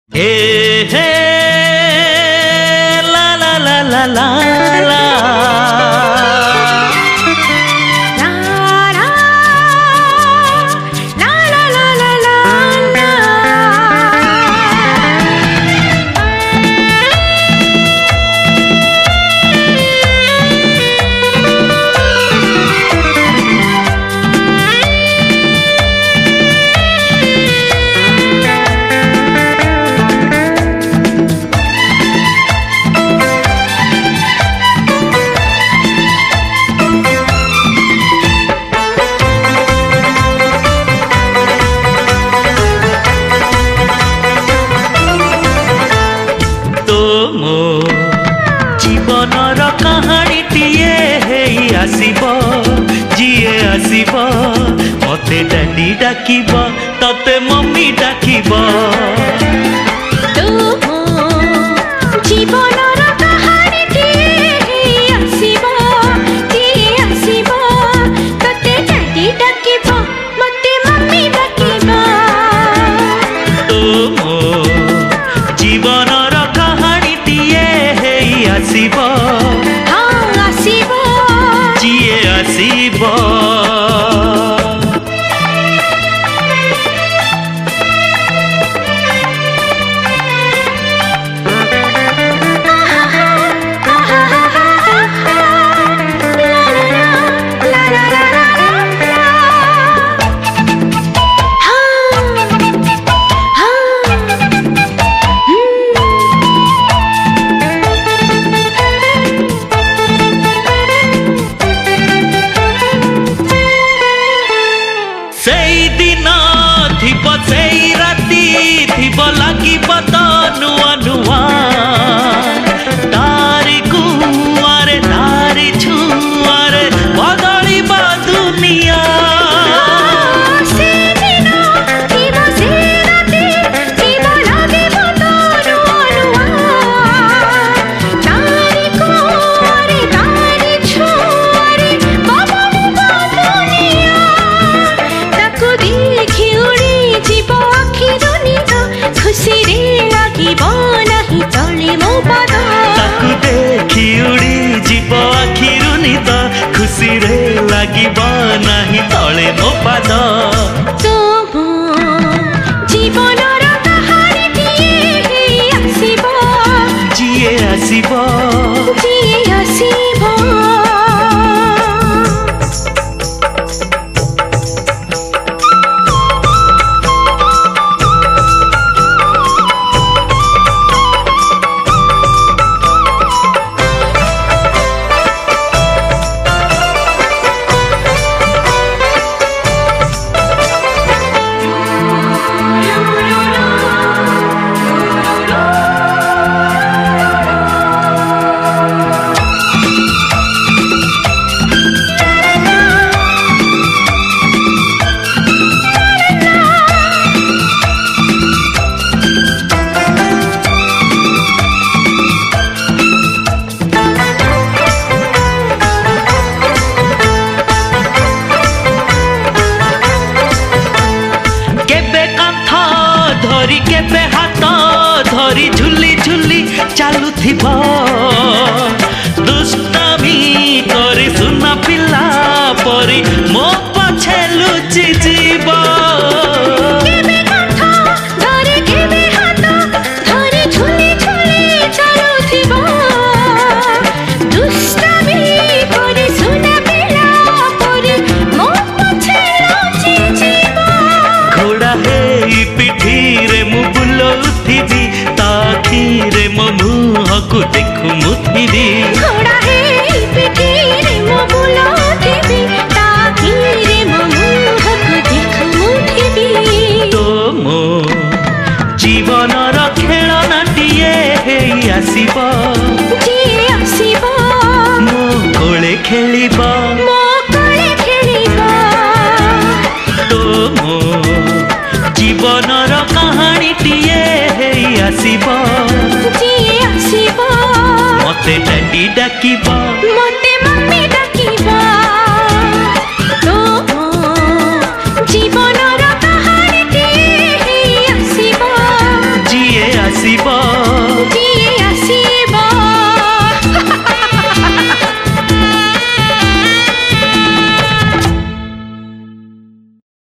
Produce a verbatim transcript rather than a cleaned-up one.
हे हे ला ला ला ला ला ला जीवनर कहानी टीए हेई आसीब जीए आसीब मते डैडी डाकिब तते मम्मी डाकिब जीवनर कहानी टीए हेई आसीब जीए आसीब तते डैडी डाकिब मते मम्मी डाकिब तुमो जीवनर कहानी टीए हेई आसीब हाँ आसीब जीए आसीब सेई राती थिब लागिब तो नुआ नुआ तारी कुआरे तारी छुआरे बदलिबा दुनिया खुशी रे लागिब नाही तले मो पाद जीवनर कहानी टीए आसीब जीए आसीब जीए आसीब धरी केबे हाथ धरी झुली झुली चालू थिब दुष्टामी करी सुना पिला परी मो पछे लुचि जीव घोड़ा हे पिठीरे मु बुलौथिबी ताखीरे मो मुहको देखु मुथिबी घोड़ा हे पिठीरे मो बुलौथिबी ताखीरे मो मुहको देखु मुथिबी तो मो जीवनर खेलनाटिए हेई आसीब जीए आसीब मो कोले खेलिब मो कोले खेलिब तो मो जीवनर कहानी टीए हेई आसीब जीए आसीब मते डैडी डाकिब मते मम्मी डाकिब तो जीवनर कहानी टीए हेई आसीब जीए ଆସିବ